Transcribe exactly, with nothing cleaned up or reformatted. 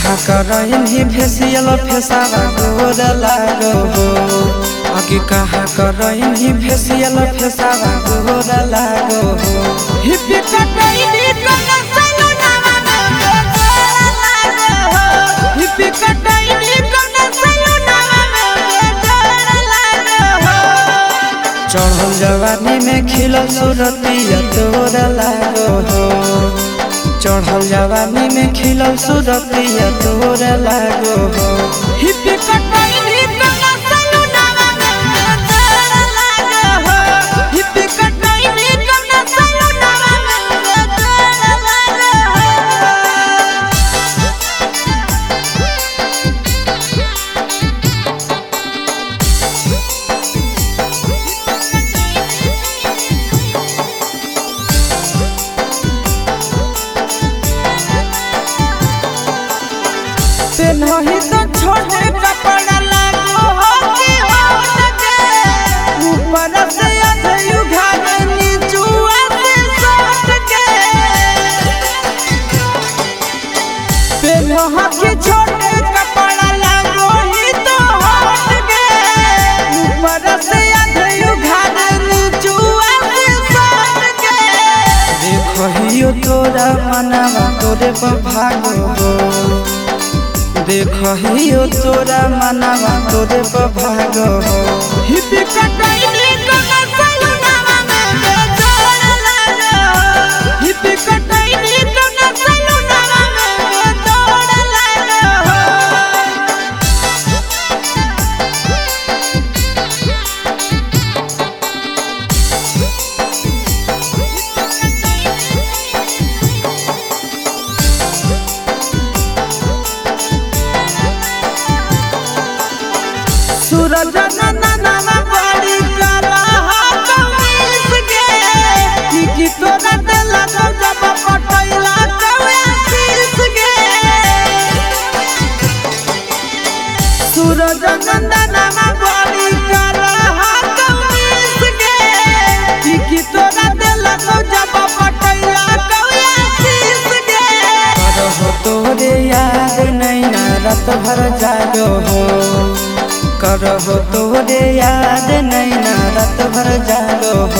कहा करइन ही फेसियल फेसावा गोर लागो हो आगे कहा करइन ही फेसियल फेसावा गोर लागो हो हिप्पी कटैनी कना सलूनवा में बेजोड़ लागो हो हिप्पी कटैनी कना सलूनवा में बेजोड़ लागो हो चढ़ल जवानी में खिलल सूरतिया तोर लागो हो चढ़ल जवानी में खिलल सूरतिया तोर लागो हो हिप्पी कटैनी कना सलूनवा में बेजोड़ लागो हो हिप्पी कटैनी कना सलूनवा में बेजोड़ लागो हो पेन्हही तो छोटे कपड़ा लागो हो कि हो के ऊपर से अधयु घाघ नीचुआ से सोट के पेन्ह के छोटे कपड़ा लागो ही तो होट के ऊपर से अधयु घाघ नीचुआ से सोट के देखहियो तोरा मनवा तोरे पर भागो हो देखहियो तोरा मनवा तोरे पर भागो हो हिप्पी कटैनी कना सलूनवा में बेजोड़ लागो हो हिप्पी कटैनी कना सलूनवा में बेजोड़ लागो हो सूरज नननवा बड़ी काला हो कमीज के की तोरा देला जब पटैला कवे आशीष के सूरज नननवा बड़ी काला हो कमीज के की तोरा देला जब पटैला कवे आशीष के करहो तोरे याद नैना रात भर जागो हो करहो तोरे याद नैना रात भर जागो हो